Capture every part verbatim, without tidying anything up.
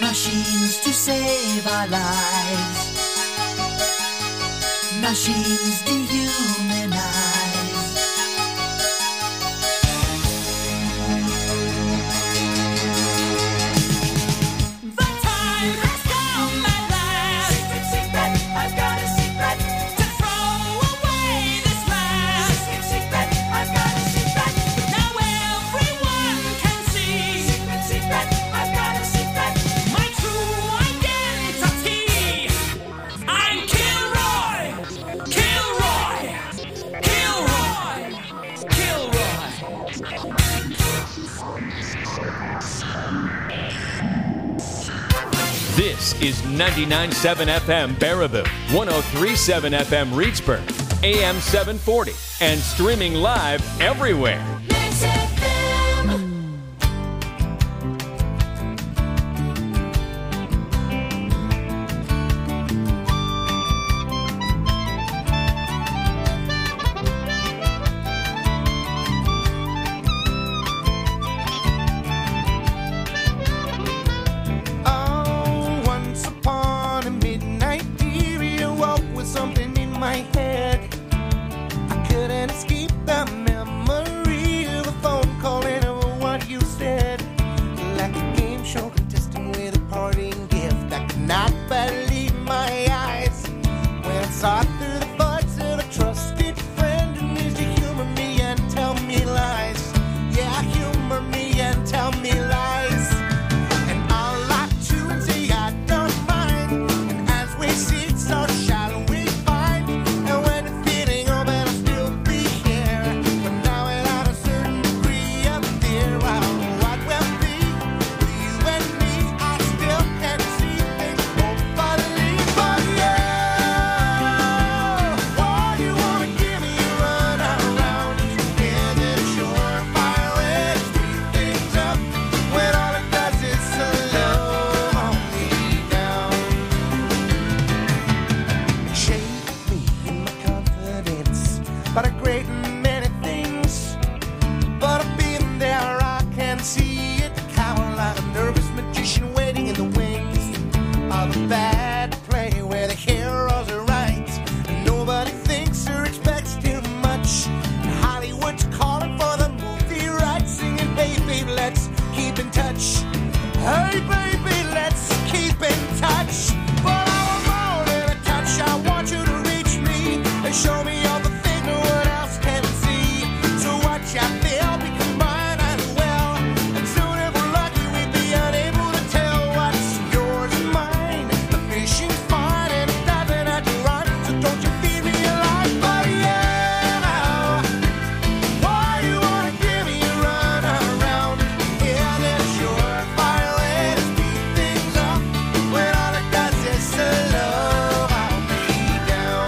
Machines to save our lives. Machines dehumanize. The time has come at last. Secret, secret, I've got a secret. To throw away this mask. Secret, secret, I've got a secret. Now everyone can see. Secret, secret, I've got a secret. My true identity. I'm Kilroy. Kilroy. Kilroy. Kilroy. This is ninety-nine point seven F M Baraboo, one oh three point seven F M Reedsburg, A M seven forty, and streaming live everywhere. Oh, once upon a midnight period, awoke with something in my head. I couldn't escape the memory of a phone call and over what you said. Like a game show contestant with a parting gift. I could not believe my eyes when I saw through the buds of a trusted friend who needs to humor me and tell me lies. Yeah, humor me and tell me lies. And I'll lie to and say I don't mind. And as we sit, so shall we find. And when the feeling over, I'll still be here. But now without a certain degree of fear, I don't know what will be. With you and me, I still can't see things both believe. But yeah, why you wanna give me a run around? Yeah, that surefire way to speed things up. When all it does is slow me down. Shape me in my confidence about a great many things. But I've been there, I can see it. Cower like a nervous magician waiting in the wings of a bad play where the heroes are right and nobody thinks or expects too much. And Hollywood's calling for the movie rights, singing, hey baby, let's keep in touch. Hey baby, let's keep in touch. But I'm more than a touch. I want you to reach me and show me all the things no one else can see. So watch out, they'll be combined as well. And soon if we're lucky, we'd be unable to tell what's yours and mine. The fishing's fine and it doesn't have to run. So don't you feed me alive, but yeah. Why you wanna give me a run around? Yeah, that surefire way to speed things up. When all it does is slow me down.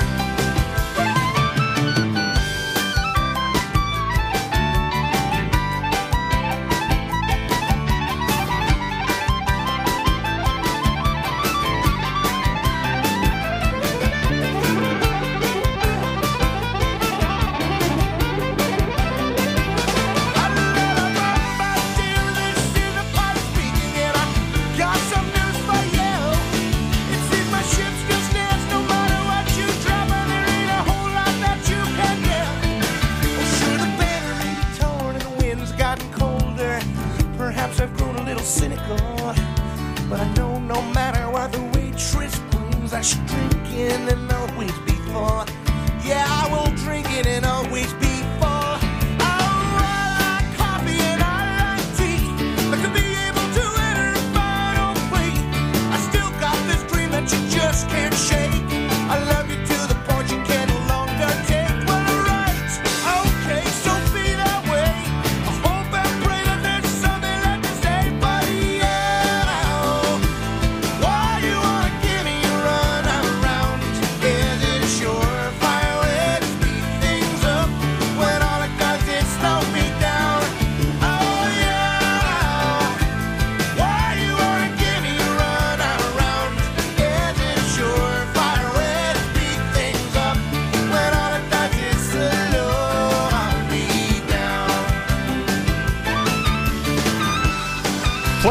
Perhaps I've grown a little cynical, but I know no matter what the waitress brings, I should drink it and always be full. Yeah, I will drink it and always be full. Oh, I like coffee and I like tea, but to be able to enter a final plea, I still got this dream that you just can't shake. I love you to the point you can no longer take. Well, right, okay, so be that way. I hope and pray that there's something left to say, but yeah, why you wanna give me a run around?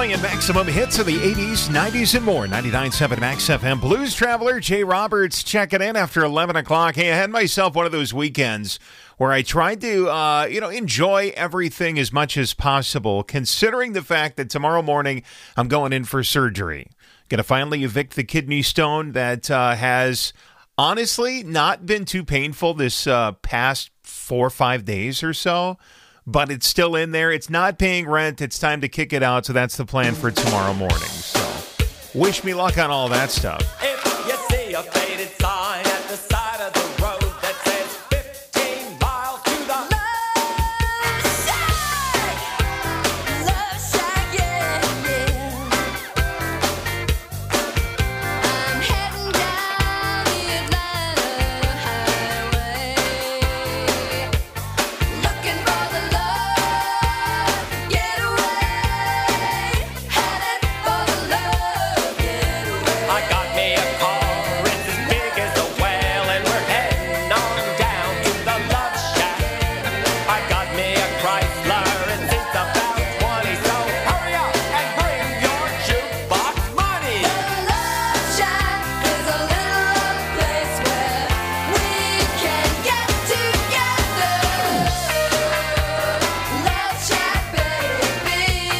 Playing maximum hits of the eighties, nineties, and more. ninety-nine point seven Max F M. Blues Traveler, Jay Roberts checking in after eleven o'clock. Hey, I had myself one of those weekends where I tried to, uh, you know, enjoy everything as much as possible, considering the fact that tomorrow morning I'm going in for surgery. Going to finally evict the kidney stone that uh, has honestly not been too painful this uh, past four or five days or so. But it's still in there. It's not paying rent. It's time to kick it out. So that's the plan for tomorrow morning. So wish me luck on all that stuff. If you see a faded sign at the side of the road that says fifteen miles to the Love Shack, Love Shack, yeah, yeah. I'm heading down the Atlanta highway, looking for the love getaway, headed for the love getaway. I got me a car, it's as big as a well, and we're heading on down to the Love Shack. I got me a Chrysler, and it's about twenty, so hurry up and bring your jukebox money. Love Shack is a little place where we can get together. Love Shack, baby.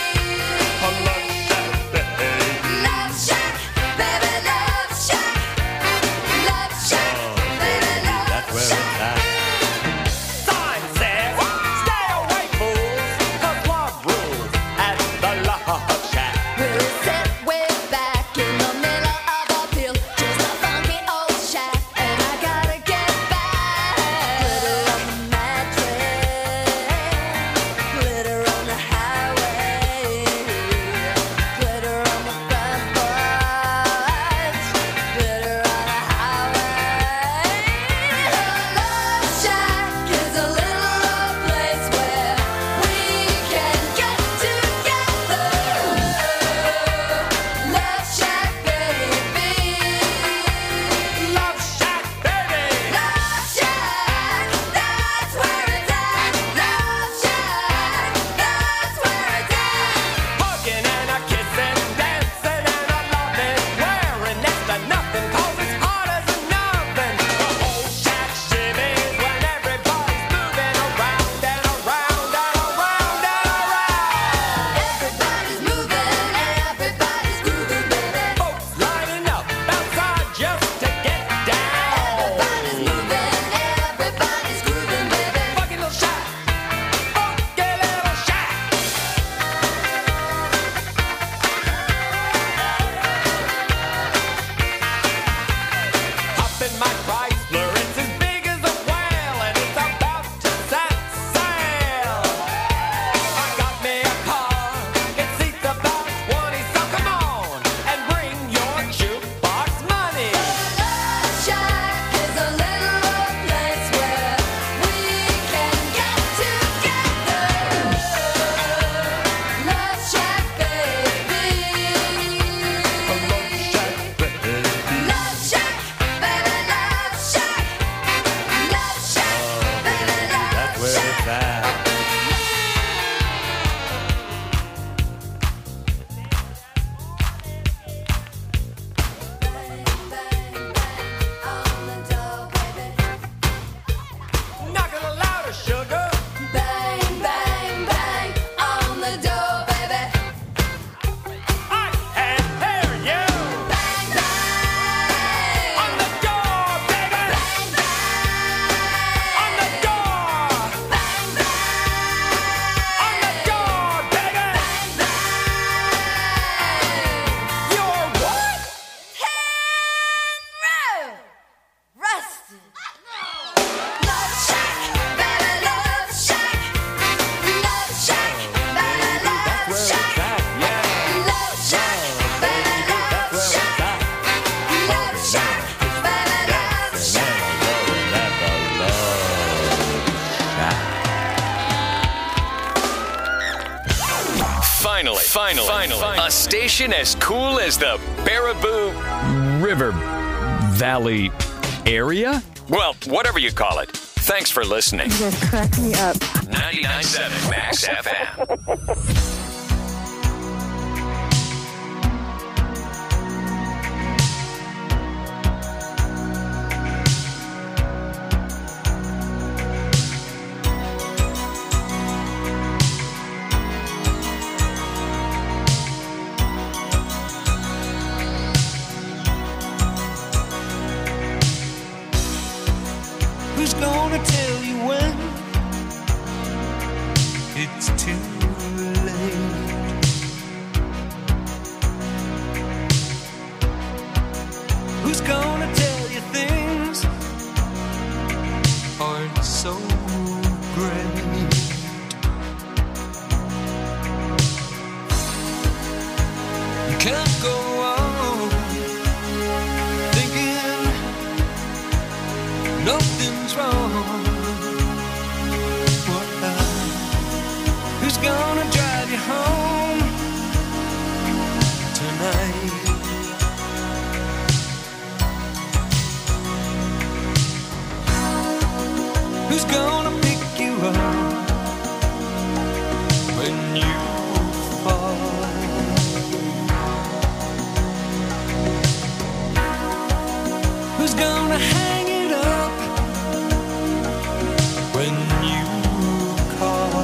Love Shack, baby, Love Shack. Love Shack, baby, Love Shack. Sign says, stay away, fools, 'cause love rules at the Love Shack. We'll sit way back in the middle of a field, just a funky old shack, and I gotta get back. Glitter on the mattress, glitter on the highway, glitter on the front porch, glitter on the highway. Love Shack is a little old place where we can get together. Love Shack, baby. Love Shack, baby. Love Shack, that's where it's at. Love Shack, that's where it's at. Hugging and a kissing, dancing and a loving, wearing next to nothing 'cause it's hard as a nothing. The whole shack shimmies when everybody's moving around and around and around and around. Everybody's moving, everybody's grooving, baby. Folks lining up outside just to get down. Everybody's moving, everybody's grooving, baby. Funky little shack, funky little shack. Hop in my Chrysler, it's as big as a whale, and it's about to set sail. I got me a car, it seats about twenty, so come on and bring your jukebox money. Love Shack is a little old place where we can get together. Love Shack, baby. Love Shack, baby, Love Shack. Love Shack, baby, Love Shack. Bang, bang, bang on the door, baby. Knock it louder, sugar. Bang, bang, bang on the door, baby. I can hear you. Bang, bang On the door, baby. bang, bang On the door. bang, bang On the door, baby. bang, bang. You're what? Henry Rusty. Love Shack, baby, Love Shack. Love Shack, baby, Love Shack. Love Shack, baby, Love Shack. Love Shack, baby, Love Shack. Finally, finally, finally, a station as cool as the Baraboo River Valley area? Well, whatever you call it. Thanks for listening. You guys crack me up. ninety-nine point seven Max F M. Who's gonna tell you things aren't so great? You can't go on thinking nothing's wrong. What, uh, who's gonna drive you home tonight? Who's gonna pick you up when you fall? Who's gonna hang it up when you call?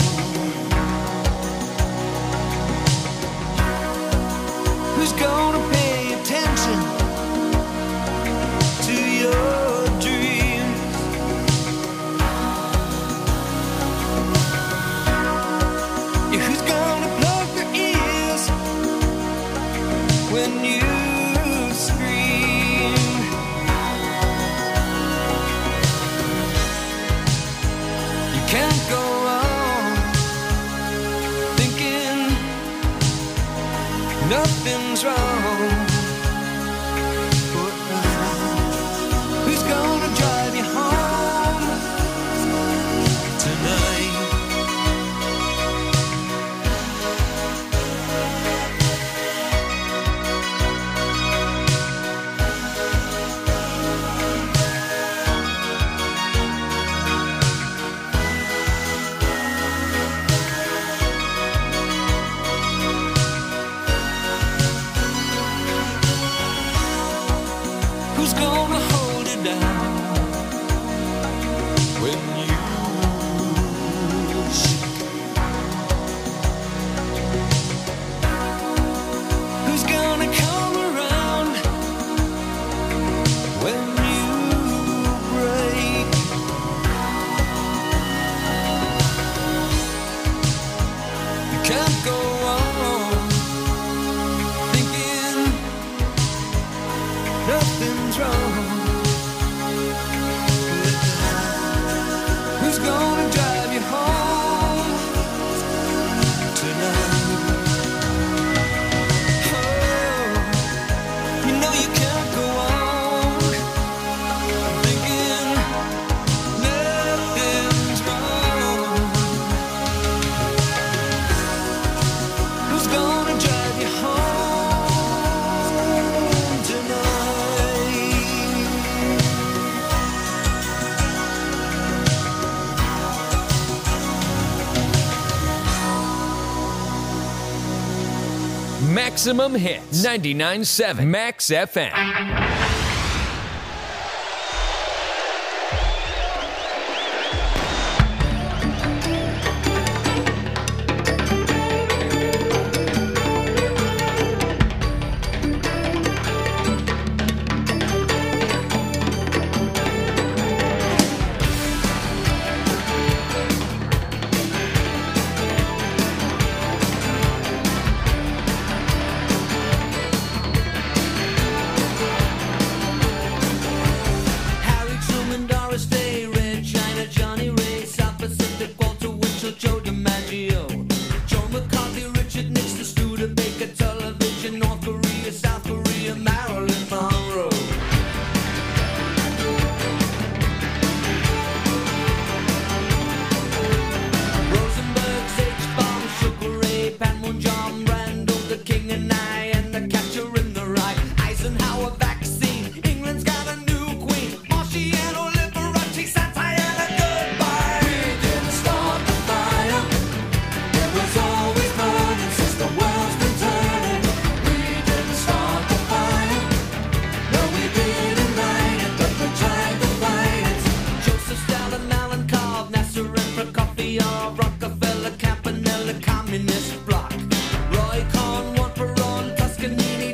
Who's gonna pay attention to your dreams? Yeah, who's gonna plug their ears when you scream? You can't go on thinking nothing's wrong. Who's gonna drive you home tonight? Who's gonna hold it down when you shake? Who's gonna come around when you break? You can't go on thinking nothing's wrong. Who's gonna drive you home tonight? Oh, you know you can't go on thinking nothing's wrong. Who's gonna drive you home tonight? Maximum Hits. ninety-nine point seven Max F M. Harry Truman, Doris Day, Red China, Johnny Ray, South Pacific, Walter Winchell, Joe DiMaggio, Joe McCarthy, Richard Nixon, Studebaker, television, North Korea, South Korea, Marilyn Monroe. Rosenberg, H-Bomb, Sugar Ray, Pat Moon, John Randall, the King and I, and the Catcher in the Rye, Eisenhower vaccine, England's got a new queen, Marciano, Liberace, satire, and a goodbye. We didn't start the fire, it was always burning since the world's been turning. We didn't start the fire, no we didn't light it, but we tried to fight it. Joseph Stalin, Alan Cobb, Nasser and Prokofiev, Rockefeller, Campanella, Communist Bloc, Roy Cohn, one for all, Toscanini,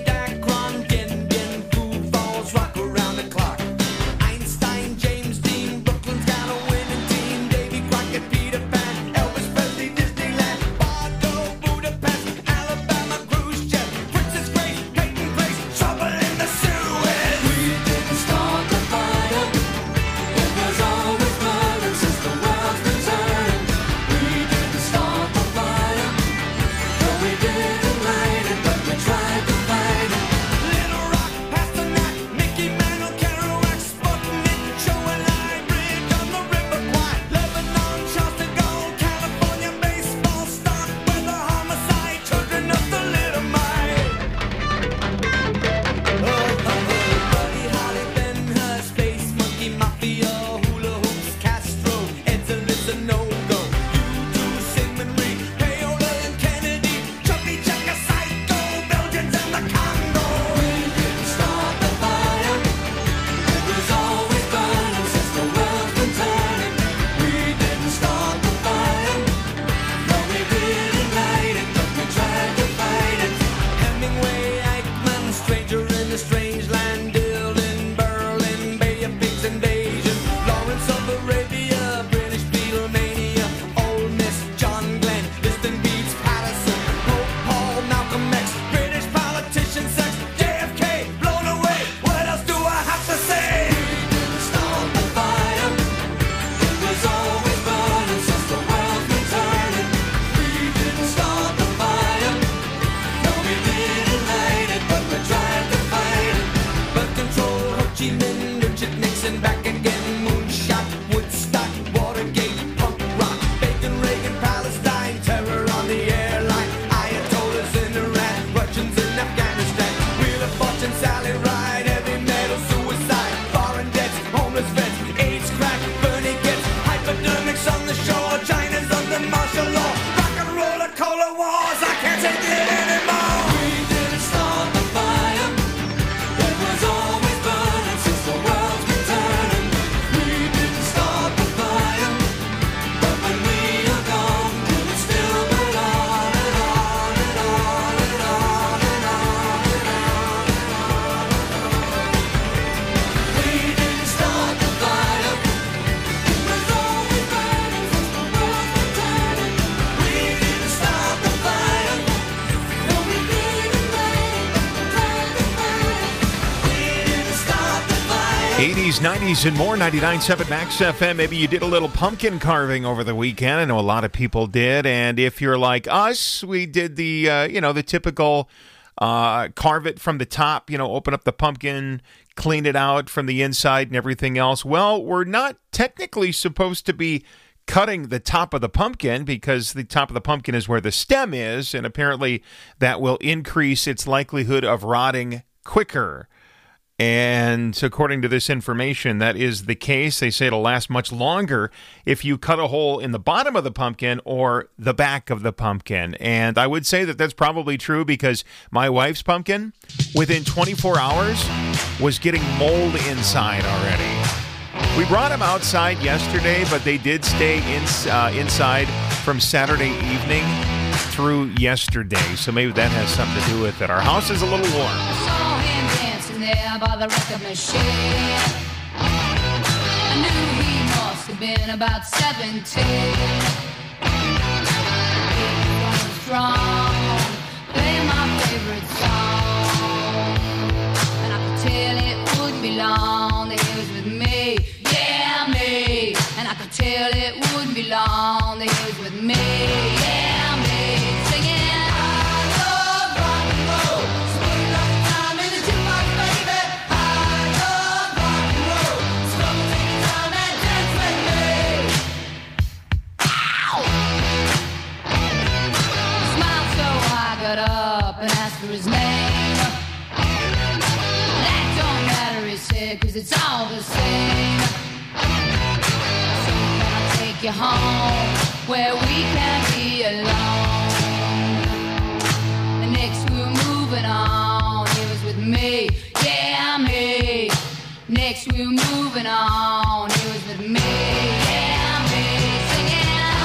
eighties, nineties, and more. ninety-nine point seven Max F M. Maybe you did a little pumpkin carving over the weekend. I know a lot of people did. And if you're like us, we did the, uh, you know, the typical uh, carve it from the top, you know, open up the pumpkin, clean it out from the inside and everything else. Well, we're not technically supposed to be cutting the top of the pumpkin because the top of the pumpkin is where the stem is. And apparently that will increase its likelihood of rotting quicker. And according to this information, that is the case. They say it'll last much longer if you cut a hole in the bottom of the pumpkin or the back of the pumpkin. And I would say that that's probably true because my wife's pumpkin, within twenty-four hours, was getting mold inside already. We brought them outside yesterday, but they did stay in, uh, inside from Saturday evening through yesterday. So maybe that has something to do with it. Our house is a little warm. Saw him dancing there by the record machine. I knew he must have been about seventeen. He was strong, playing my favorite song, and I could tell it wouldn't be long that he was with me, yeah me. And I could tell it wouldn't be long that he was with me, yeah me. Singing. Up and asked for his name. That don't matter, he said, cause it's all the same. So can I take you home where we can be alone? And next we were moving on, he was with me, yeah me. Next we were moving on, he was with me, yeah me. Singing.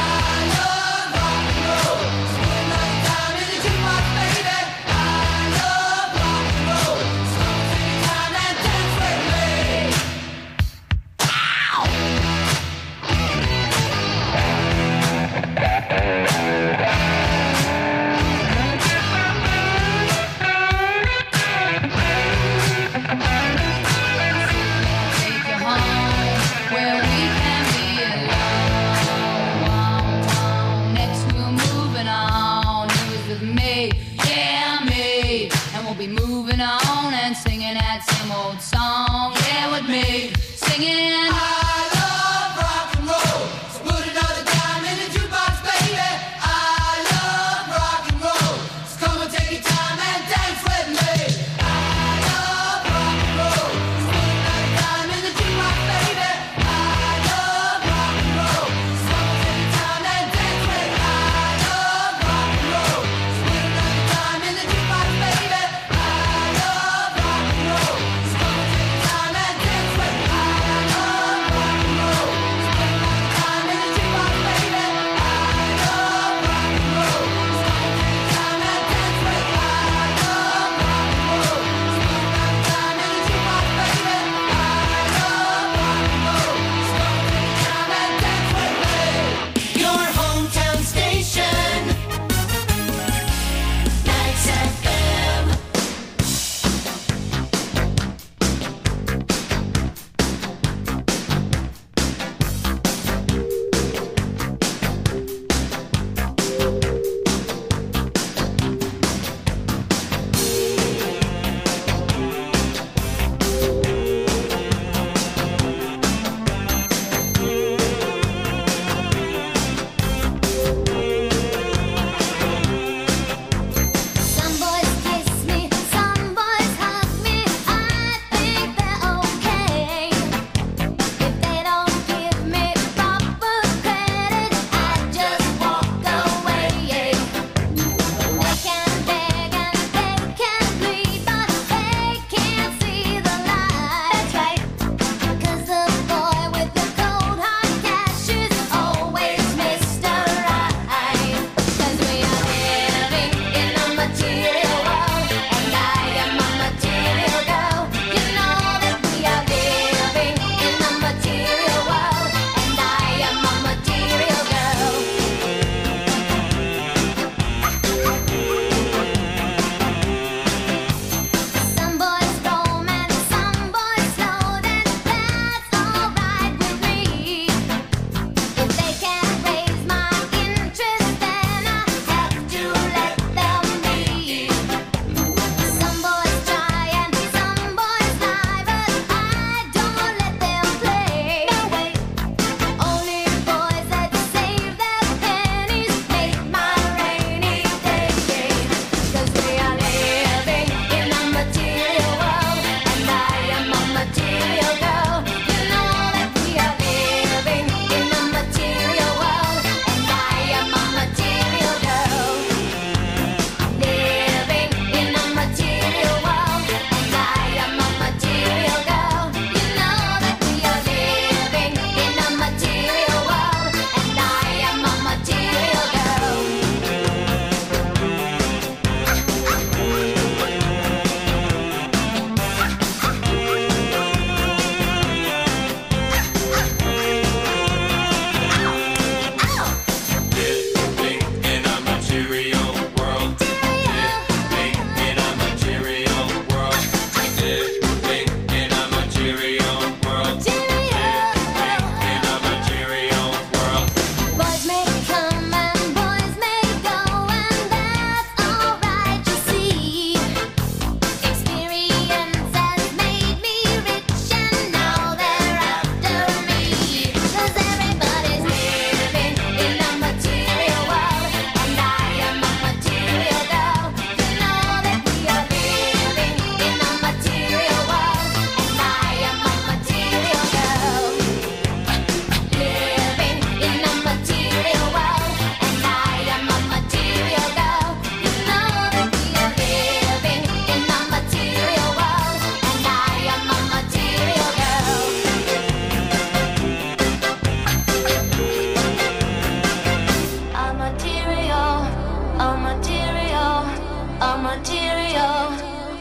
Moving on and singing that same old song, yeah, with me, singing. I love rock and roll, so put another dime in the jukebox, baby. I love rock and roll, so come and take your time and dance with me. I love rock and roll, so put another dime in the jukebox, baby. I love rock and roll, so come and take your time and dance with me. I love rock and roll, so put another dime in the jukebox, baby. I love rock and roll, so come and take your time and dance with me. I love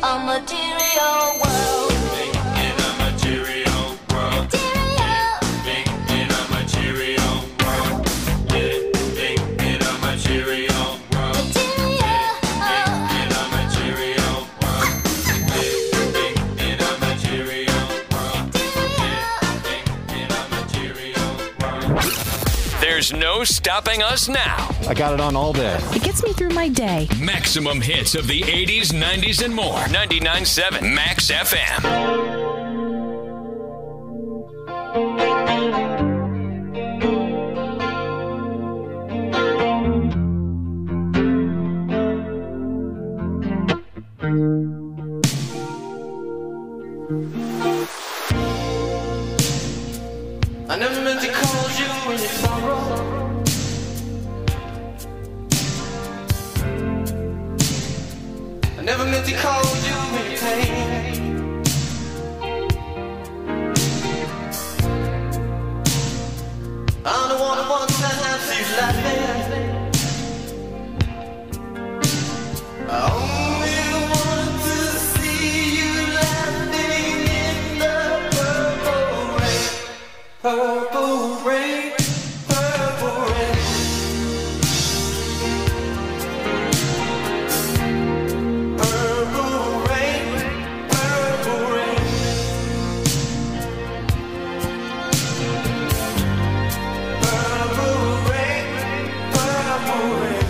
a material world. In a material world. Material. In a material world. Living in a material world. Material. In a material world. Living in a material world. Living in a material world. There's no stopping us now. I got it on all day. It gets me through my day. Maximum hits of the eighties, nineties, and more. ninety-nine point seven Max F M. I never meant to cause you any sorrow. I never meant to cause you any pain. I'm the one who wants to have you laughing. I only want to see you laughing in the purple rain. Purple rain, purple rain. Purple rain, purple rain. Purple rain, purple rain.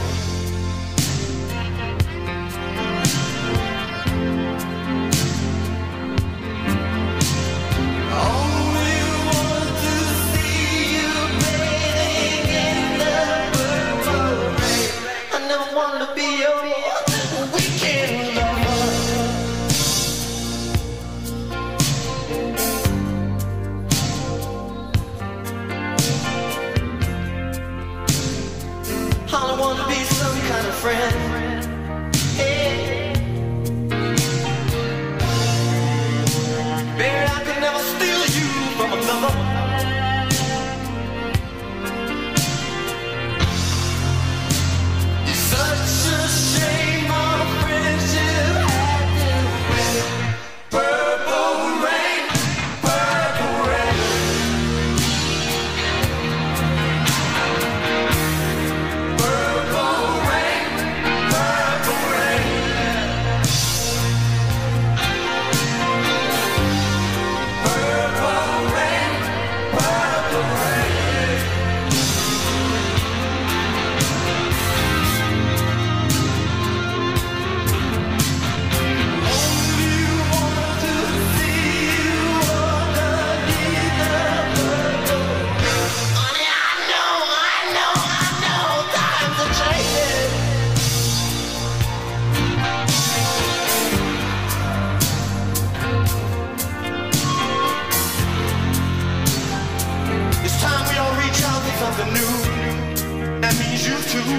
Only want to see you bathing in the purple rain. I never wanted to be your weekend lover. I don't want to be some kind of friend. Hey. Baby, I could never steal you from another. It's such a shame our friendship had to end. Purple rain, purple rain. Purple rain, purple rain. Purple rain, purple rain. Only want to see you underneath the purple rain. Honey, I know, I know, I know times are changing. It's time we all reach out for something new. That means you too.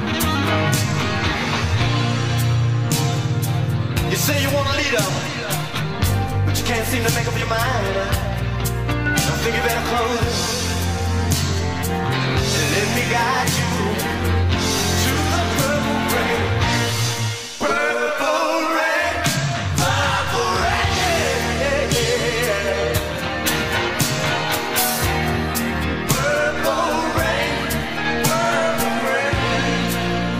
You say you want a leader, but you can't seem to make up your mind. I think you better close it and let me guide you to the purple rain. Purple rain, purple rain. Purple rain, purple rain.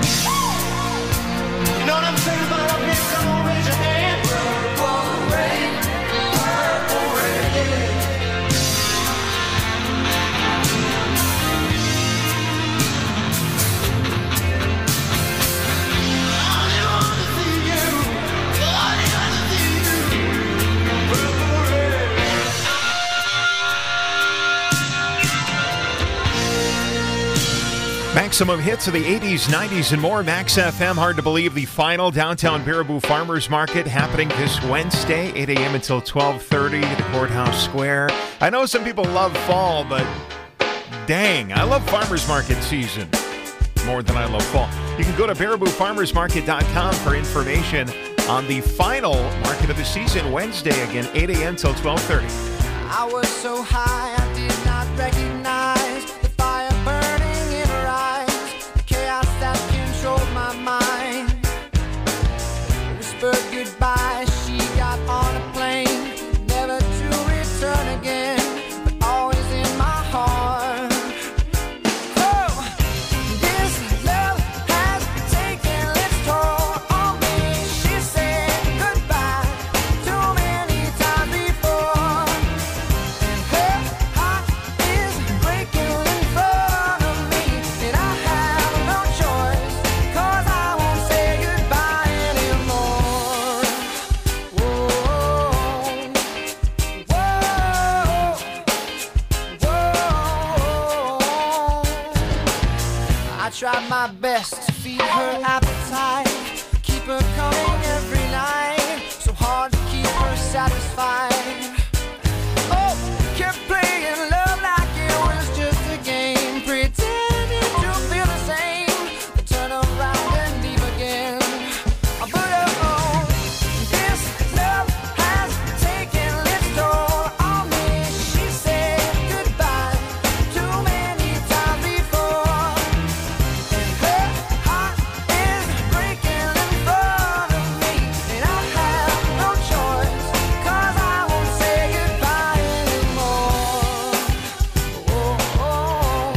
You know what I'm saying about up here? Come on, raise your hand. Purple rain, purple rain. I want to see you. I want to see you. Purple rain. Maximum hits of the eighties, nineties, and more. Max F M. Hard to believe the final downtown Baraboo Farmers Market happening this Wednesday, eight a.m. until twelve thirty at the Courthouse Square. I know some people love fall, but dang, I love farmers market season more than I love fall. You can go to baraboo farmers market dot com for information on the final market of the season, Wednesday, again, eight a.m. till twelve thirty. I was so high I did not recognize the fire burning in her eyes, the chaos that controlled my mind. whispered goodbye. She got on a plane, never to return again, but always in my heart. Oh, this love has taken its toll on me. She said goodbye too many times before, and her heart is breaking in front of me, and I have no choice, 'cause I won't say goodbye anymore. Whoa, whoa, whoa. I tried my best to feed her appetite, keep her coming every night, so hard to keep her satisfied. Oh, kept playing love like it was just a game, pretending to feel the same, but turn around and leave again. But oh, this love has taken its toll on me. She said goodbye too many times before, and her heart is breaking in front of me, and I have no choice, 'cause I won't say goodbye anymore. Whoa, whoa,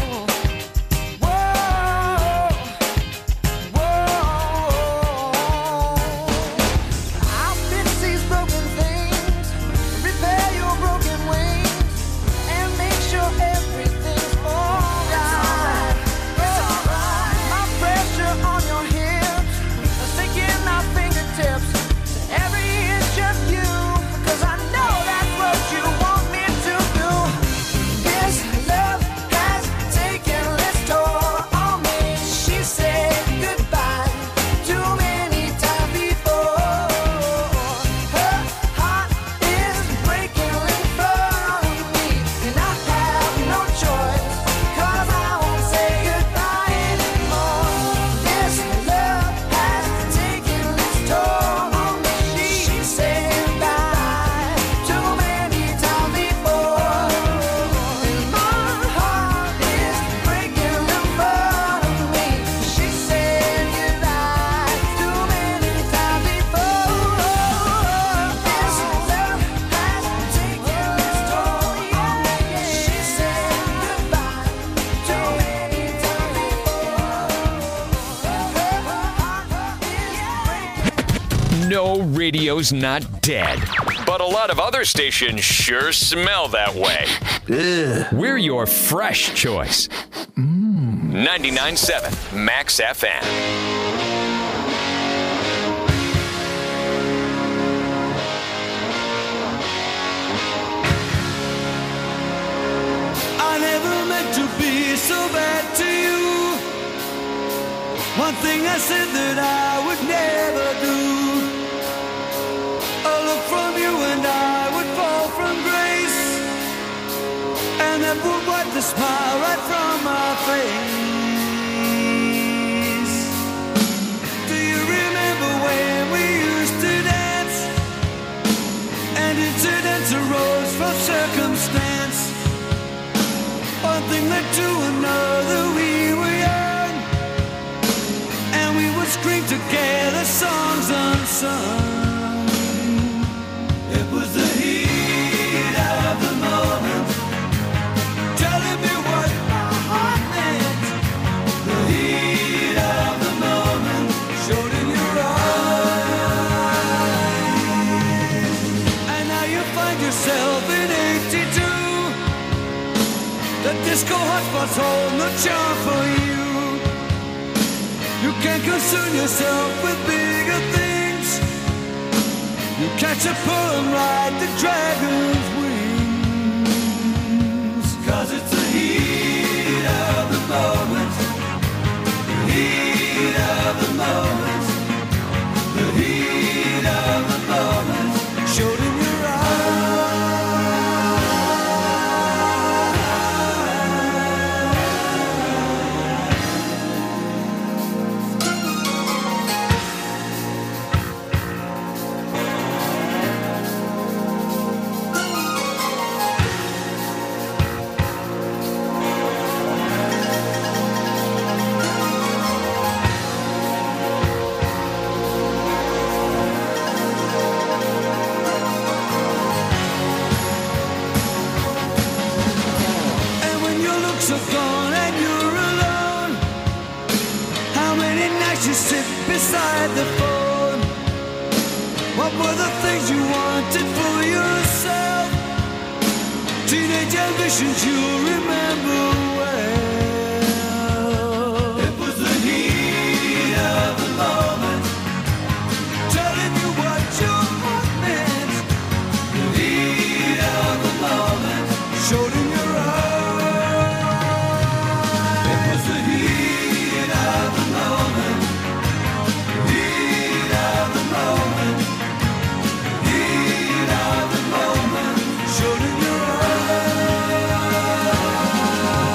whoa. I'll fix these broken things, repair your broken wings, and make sure everything's alright. It's alright. My pressure on your hips, sinking my fingertips to every inch of you, 'cause I know that's what you want me to do. This love has taken its toll on me. She said goodbye too many times before. Her heart is breaking in front of me, and I have no choice, 'cause I won't say goodbye anymore. This love has taken its toll on me. She said goodbye too many times before, and my heart is breaking in front of me. She said goodbye too many times before. This love has taken its toll on me. She said goodbye too many times before. No, radio's not dead. But a lot of other stations sure smell that way. We're your fresh choice. ninety-nine point seven Max F M. I never meant to be so bad to you. One thing I said that I would never do. A look from you and I would fall from grace, and that would wipe the smile right from my face. Do you remember when we used to dance, and incidents arose from circumstance? One thing led to another, we were young, and we would scream together songs unsung. It was the heat of the moment, telling me what my heart meant. The heat of the moment showed in your eyes, and now you find yourself in eighty-two. The disco hotspots hold no charm for you. You can't concern yourself with bigger things. You catch a pull and ride the dragon's wings. 'Cause it's the heat of the moment. The heat of the moment. The heat of the moment showed in your eyes. beside the phone. What were the things you wanted for yourself? Teenage ambitions you remember well. It was the heat of the moment, telling you what your heart meant. The heat of the moment showed in your eyes. It was the heat of the moment, heat of the moment, heat of the moment showed in your eyes.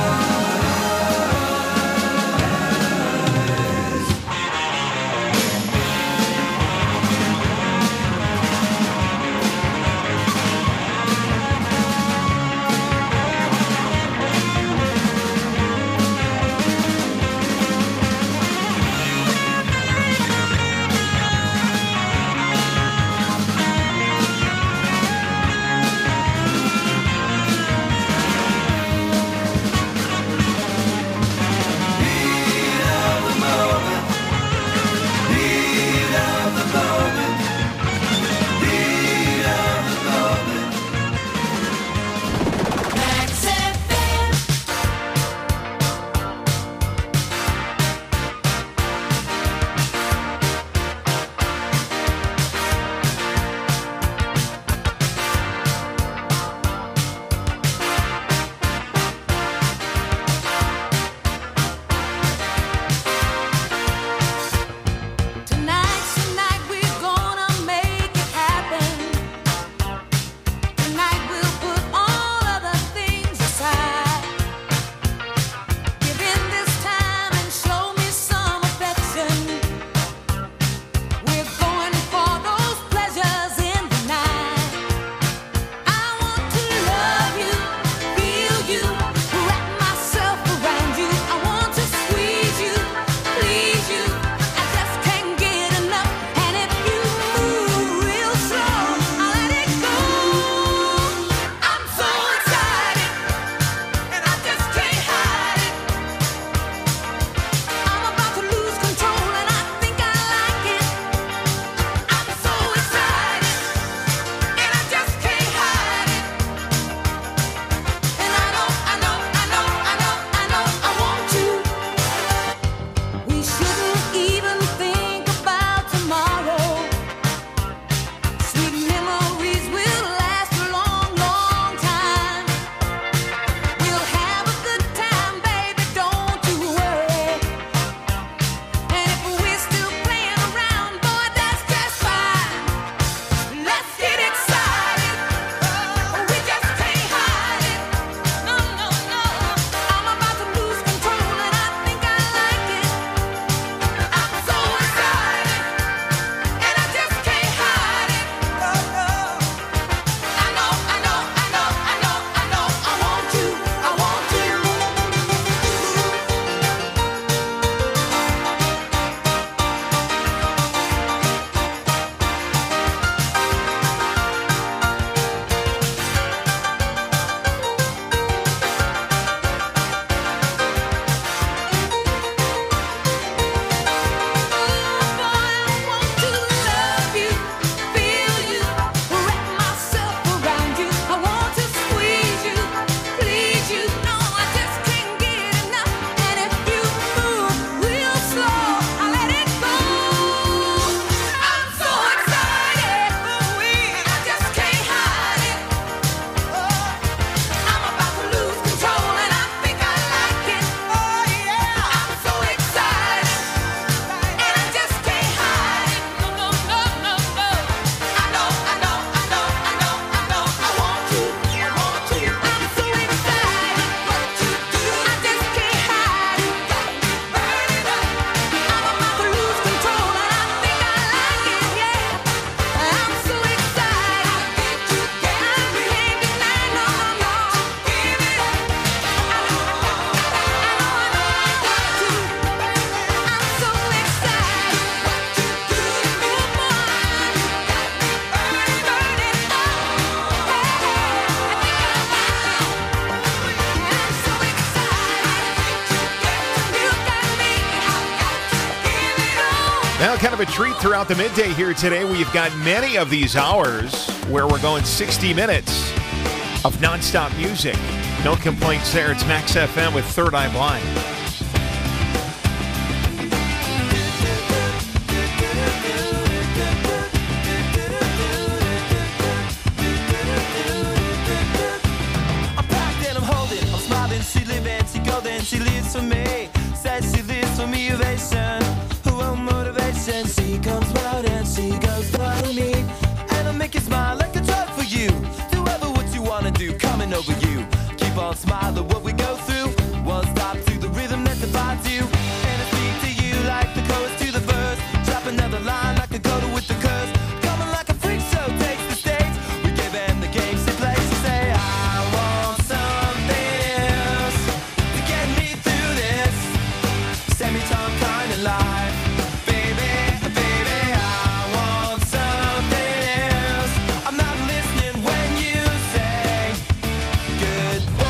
kind of a treat throughout the midday here today. We've got many of these hours where we're going sixty minutes of nonstop music. No complaints there. It's Max F M with Third Eye Blind. I'm packed and I'm holding, I'm smiling, she living, she golden, she lives for me. Says she lives for me, ovation, who will motivation. She comes round and she goes for me, and I make you smile like a drug for you. Do ever what you wanna do, coming over you. Keep on smiling, what we go through. One stop to the rhythm that defines you, and I speak to you like the chorus to the verse. Drop another line like a coda with the curse. Coming like a freak show takes the stage. We give them the games they play. She say, I want something else to get me through this semi-tongue kind of life. Baby, baby, I want something else. I'm not listening when you say goodbye.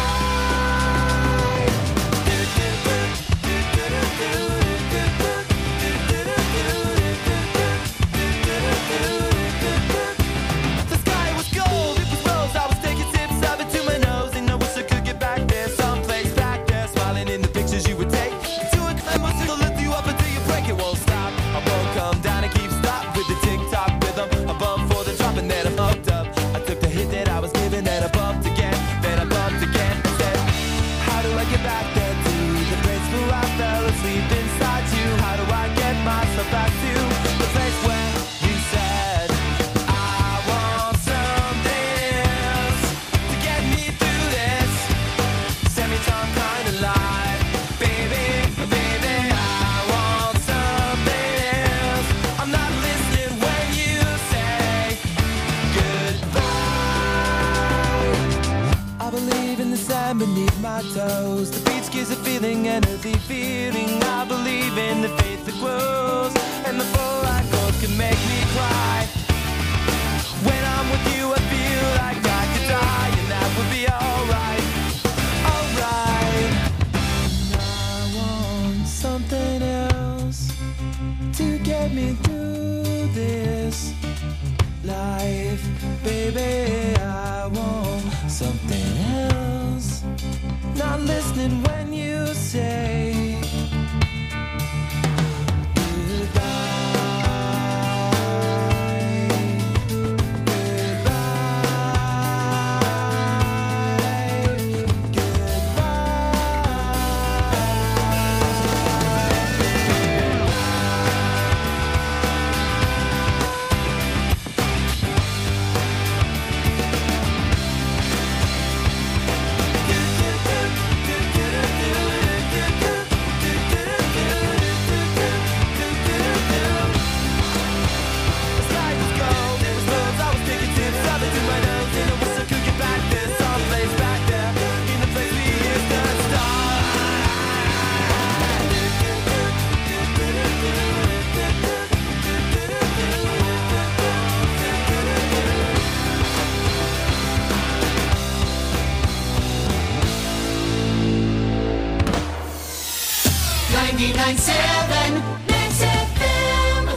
The sky was gold, it was rose. I was taking sips of it to my nose, and I wish I could get back there, someplace back there, smiling in the pictures you would take. To a climb, it'll lift you up until you break. It won't stop. I won't come down and keep stop with the tick-tock rhythm. I bump for the drop and then I bumped up. I took the hit that I was given, then I bumped again, then I bumped again. I said, how do I get back there to the place where I fell asleep inside you? How do I get myself back to the place where you said I want something else to get me through this semi-tongue kind of life? Baby, baby, I want something else. I'm not listening when you say goodbye. I believe in the sand beneath my toes. The beach gives a feeling, an earthy feeling. I believe in the faith that grows, and the four-eye chords can make me cry. When I'm with you, I feel like I could die, and that would be alright, alright. I want something else to get me through this life, baby. I want something else. Not listening when you say ninety-nine point seven Max F M.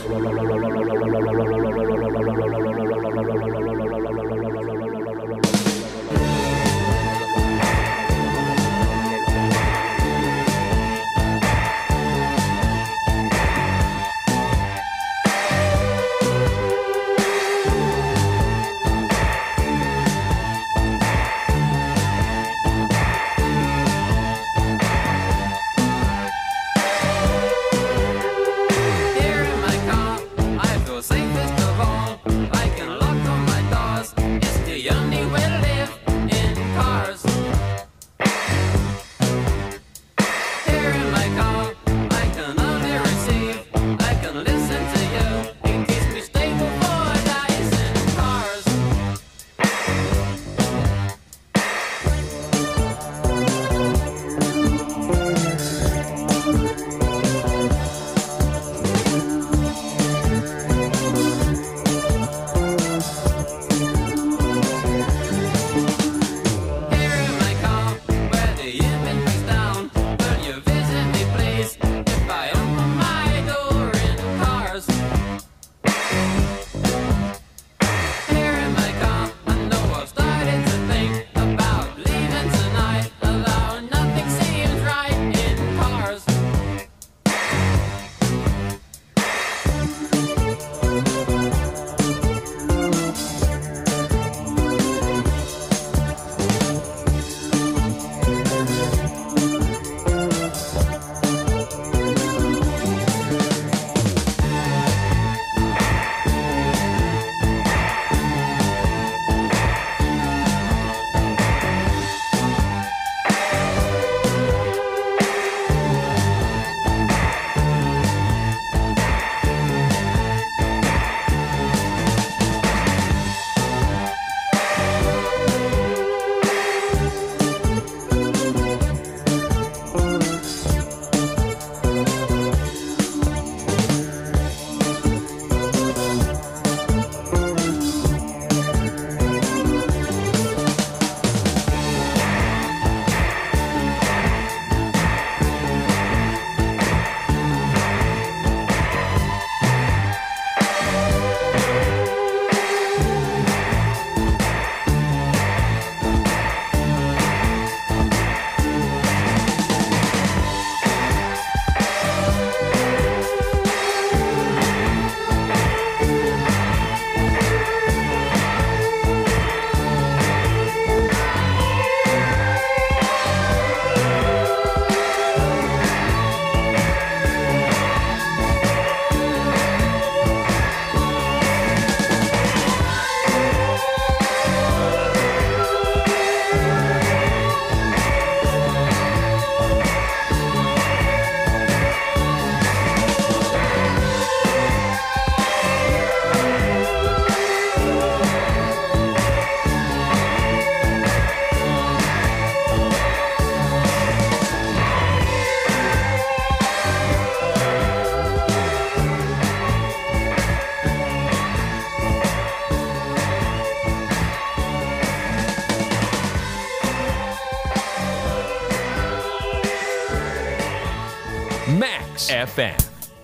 Max F M.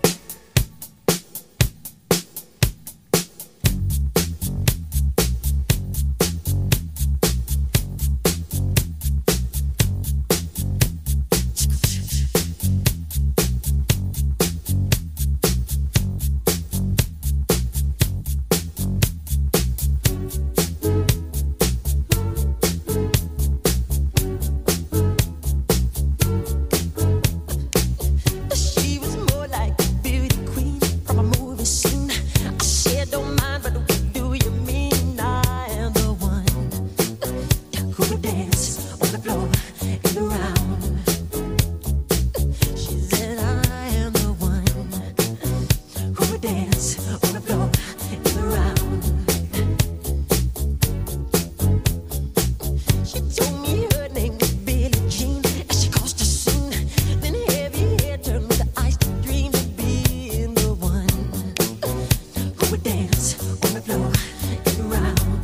She was more like a beauty queen from a movie scene. I said, don't mind, but what do you mean? I am the one who would dance on the floor and around. She said, I am the one who would dance on the floor and around. She told me her name was Billie Jean as she caused a scene. Then heavy hair turned with the eyes to dream of being the one who would dance on the floor and around.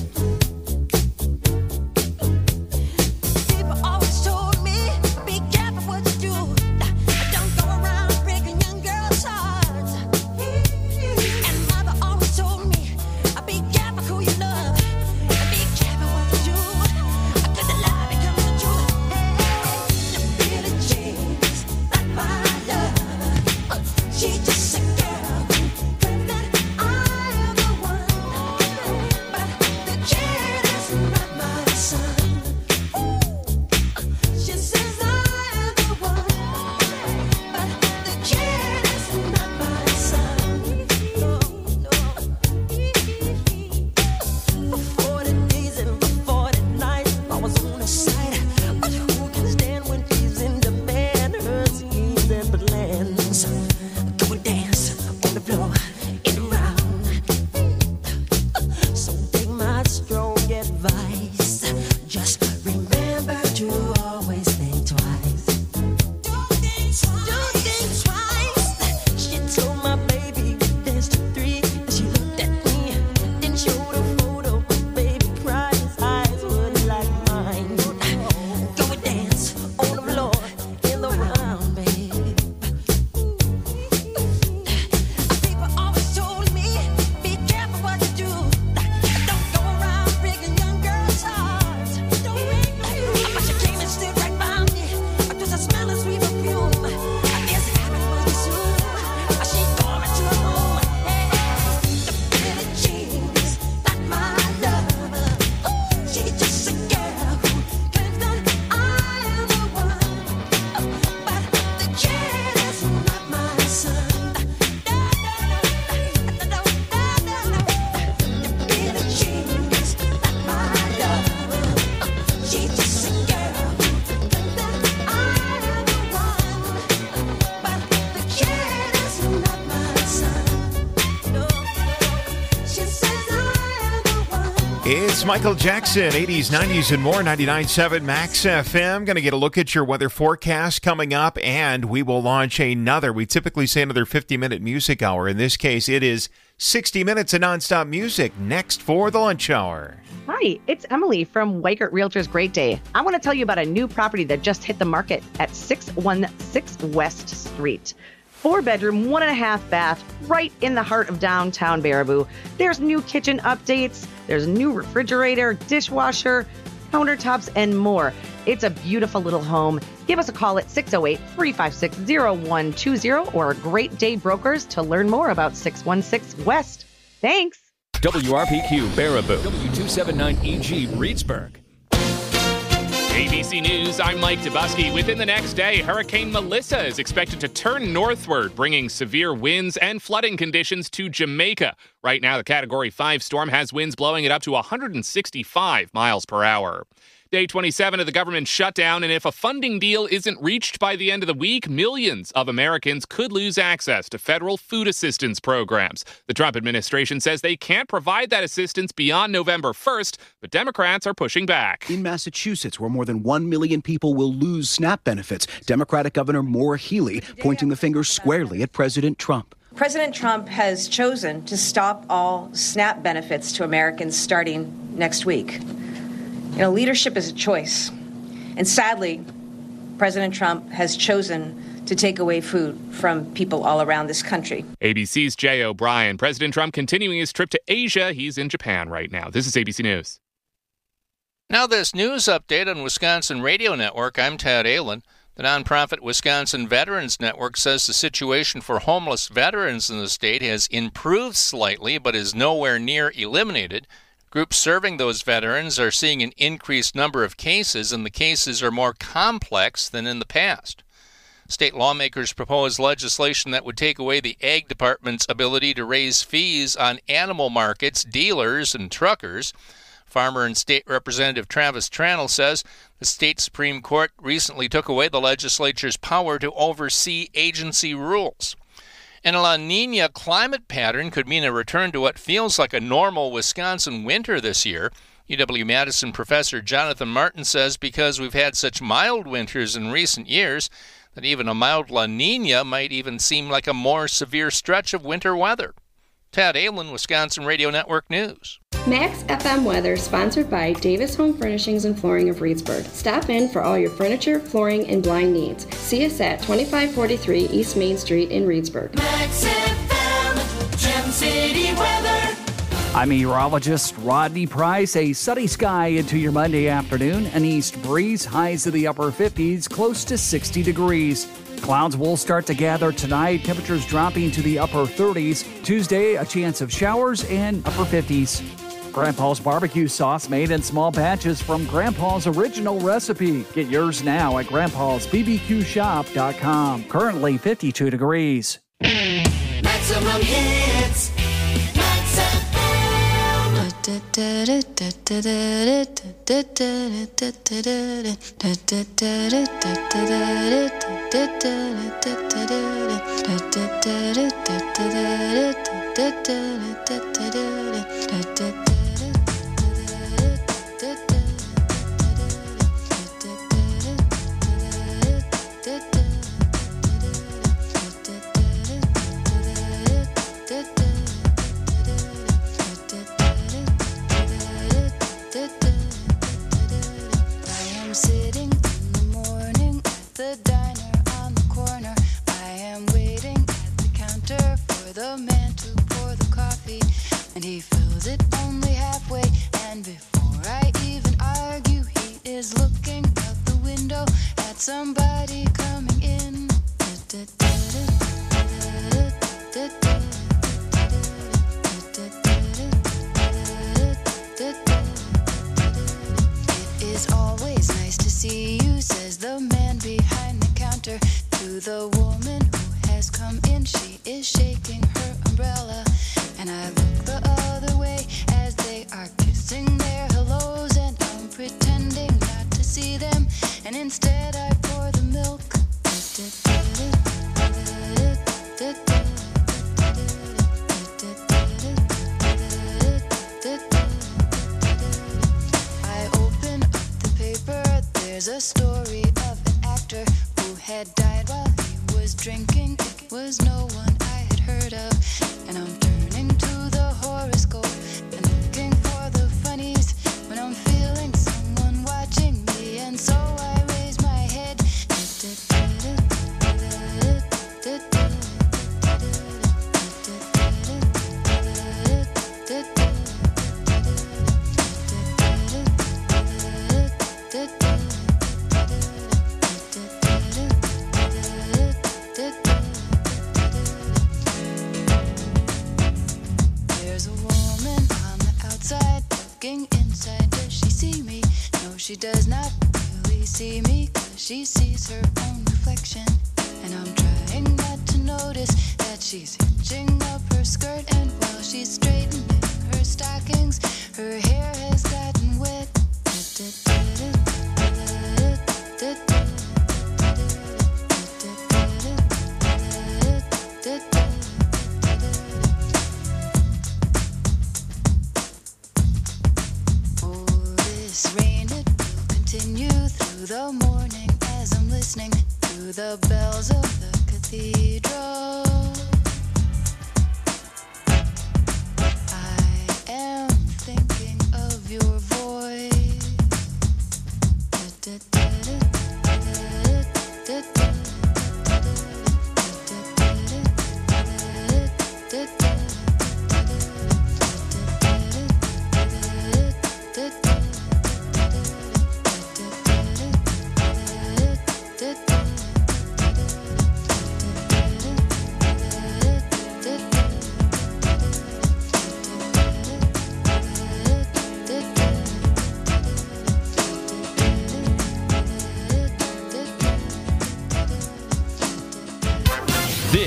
People always told me, be careful what you do. Don't go around breaking young girls' hearts. And mother always told me, be careful who you love. Be careful what you do. Could the lie become the truth? Hey, Billie Jean's not my love. She's just a girl who claims that I am the one. But the kid is not my son. She says I am the one. But the kid is not my son. No, no. For forty days and for forty nights, I was on her side. But who can stand when she's in demand? Her schemes and plans. Go and dance on the floor and around. So take my strong advice. Just remember to always think twice. Don't think twice. She told my baby we danced to three. She looked at me, then showed a photo. Baby cried, his eyes were like mine. Go and dance on the floor in the round, babe. People always told me, be careful what you do. Don't go around breaking young girls' hearts. But she came and stood right by me. Just a smell of sweet perfume. I guess it happened pretty soon. She called me to her room. Hey, the Billie Jean's not my lover. She's just a girl who claims that I am the one. But the kid is not my son. Billie Jean's not my lover. She's just a girl who claims that I am the one. But the kid is not my son. No, she says I am the one. It's Michael Jackson, eighties, nineties, and more, ninety-nine point seven Max F M. Going to get a look at your weather forecast coming up, and we will launch another, we typically say another fifty-minute music hour. In this case, it is sixty minutes of nonstop music next for the lunch hour. Hi, it's Emily from Weigert Realtors Great Day. I want to tell you about a new property that just hit the market at six one six West Street. Four bedroom, one and a half bath, right in the heart of downtown Baraboo. There's new kitchen updates, there's a new refrigerator, dishwasher, countertops, and more. It's a beautiful little home. Give us a call at six oh eight, three five six, oh one two oh or Great Day Brokers to learn more about six one six West. Thanks. W R P Q Baraboo. W two seventy-nine E G Reedsburg. A B C News, I'm Mike Dubusky. Within the next day, Hurricane Melissa is expected to turn northward, bringing severe winds and flooding conditions to Jamaica. Right now, the Category five storm has winds blowing at up to one hundred sixty-five miles per hour. Day twenty-seven of the government shutdown, and if a funding deal isn't reached by the end of the week, millions of Americans could lose access to federal food assistance programs. The Trump administration says they can't provide that assistance beyond November first, but Democrats are pushing back. In Massachusetts, where more than one million people will lose SNAP benefits, Democratic Governor Maura Healey pointing the finger squarely at President Trump. President Trump has chosen to stop all SNAP benefits to Americans starting next week. You know, leadership is a choice. And sadly, President Trump has chosen to take away food from people all around this country. A B C's Jay O'Brien. President Trump continuing his trip to Asia. He's in Japan right now. This is A B C News. Now this news update on Wisconsin Radio Network. I'm Tad Allen. The nonprofit Wisconsin Veterans Network says the situation for homeless veterans in the state has improved slightly, but is nowhere near eliminated. Groups serving those veterans are seeing an increased number of cases, and the cases are more complex than in the past. State lawmakers proposed legislation that would take away the Ag Department's ability to raise fees on animal markets, dealers, and truckers. Farmer and State Representative Travis Tranel says the state Supreme Court recently took away the legislature's power to oversee agency rules. And a La Nina climate pattern could mean a return to what feels like a normal Wisconsin winter this year. U W-Madison professor Jonathan Martin says because we've had such mild winters in recent years, that even a mild La Nina might even seem like a more severe stretch of winter weather. Tad Allen, Wisconsin Radio Network News. Max F M Weather, sponsored by Davis Home Furnishings and Flooring of Reedsburg. Stop in for all your furniture, flooring, and blind needs. See us at twenty-five forty-three East Main Street in Reedsburg. Max F M, Gem City weather. I'm meteorologist Rodney Price. A sunny sky into your Monday afternoon. An east breeze, highs to the upper fifties, close to sixty degrees. Clouds will start to gather tonight. Temperatures dropping to the upper thirties. Tuesday, a chance of showers and upper fifties. Grandpa's barbecue sauce made in small batches from Grandpa's original recipe. Get yours now at grandpas b b q shop dot com. Currently fifty-two degrees. Maximum hits. Max F M. Sitting in the morning at the diner on the corner. I am waiting at the counter for the man to pour the coffee, and he fills it only halfway. And before I even argue, he is looking out the window at somebody coming in. It is always nice to see you, says the man behind the counter to the woman who has come in. She is shaking her umbrella, and I look the other way as they are kissing their hellos, and I'm pretending not to see them, and instead I pour the milk. I open up the paper, there's a story of an actor who had died while he was drinking. It was no one I had heard of, and I'm turning to the horoscope and looking for the funnies when I'm feeling someone watching me, and so I raise my head. There's a woman on the outside looking inside. Does she see me? No, she does not really see me, 'cause she sees her own reflection. And I'm trying not to notice that she's hitching up her skirt, and while she's straightening her stockings, her hair has gotten wet. Oh, this rain, it will continue through the morning as I'm listening to the bells of the cathedral. I am thinking of your voice.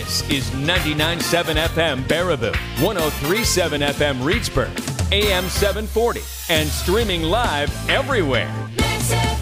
This is ninety-nine point seven F M Baraboo, one oh three point seven F M Reedsburg, A M seven forty, and streaming live everywhere. Mix F M.